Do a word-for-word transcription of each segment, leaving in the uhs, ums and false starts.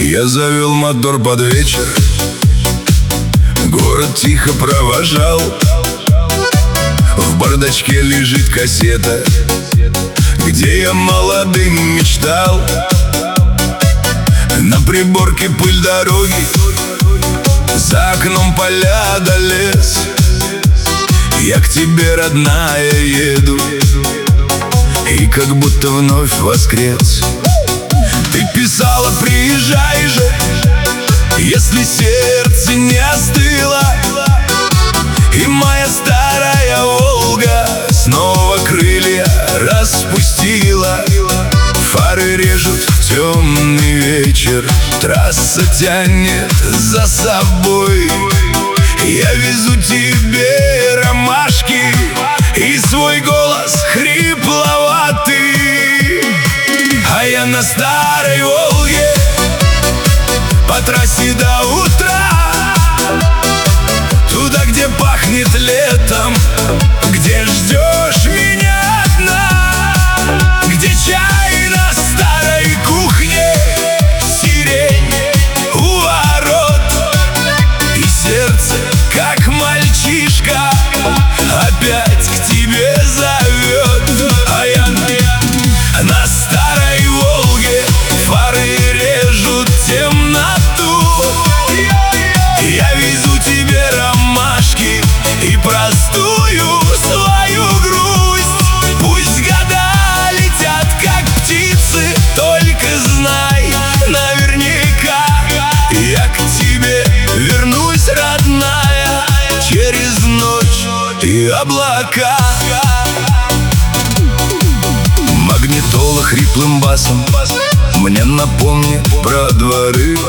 Я завел мотор под вечер, город тихо провожал. В бардачке лежит кассета, где я молодым мечтал. На приборке пыль дороги, за окном поля да лес. Я к тебе, родная, еду, и как будто вновь воскрес. Ты писала: приезжай же, если сердце не остыло. И моя старая Волга снова крылья распустила. Фары режут в темный вечер, трасса тянет за собой. Я везу тебе ромашки и свой голос хрипловатый. А я на старой Волге по трассе до утра, туда, где пахнет летом, где ждешь меня одна, где чай на старой кухне, сирень у ворот, и сердце, как мальчишка, опять к тебе зовет. А я на старой Волге, фары режут темноту. Я везу тебе ромашки и простую свою грусть. Пусть года летят, как птицы, только знай наверняка, я к тебе вернусь, родная, через ночь и облака. Магнитола хриплым басом мне напомни про дворы,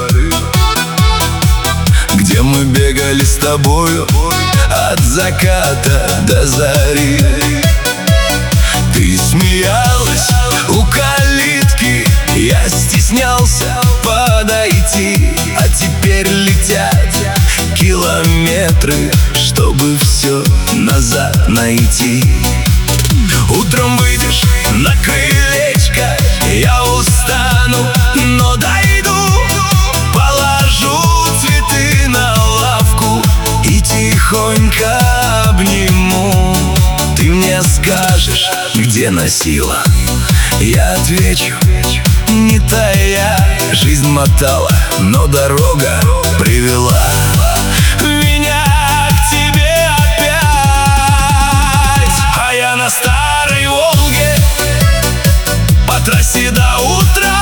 где мы бегали с тобою от заката до зари. Ты смеялась у калитки, я стеснялся подойти. А теперь летят километры, чтобы все назад найти. Утром выйдешь на крылечко, я устану, но дойду. Положу цветы на лавку и тихонько обниму. Ты мне скажешь, где носила, я отвечу, не тая. Жизнь мотала, но дорога привела меня к тебе опять. А я на старой Волге по трассе до утра,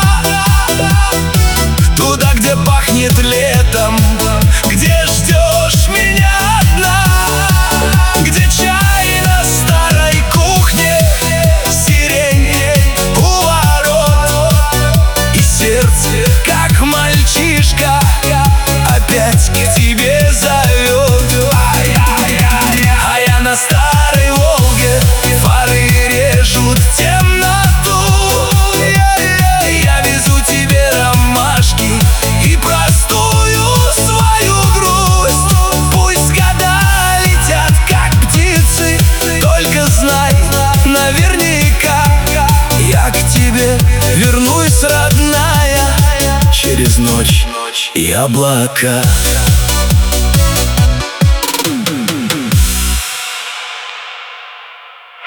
туда, где пахнет летом, где ждешь меня одна, где чай на старой кухне, сирень у ворот, и сердце, как мальчишка, опять к тебе зовет. А я на старой Волге, фары режут темноту. Я везу тебе ромашки и простую свою грусть. Пусть года летят, как птицы, только знай наверняка, я к тебе вернусь, родная, через ночь и облака.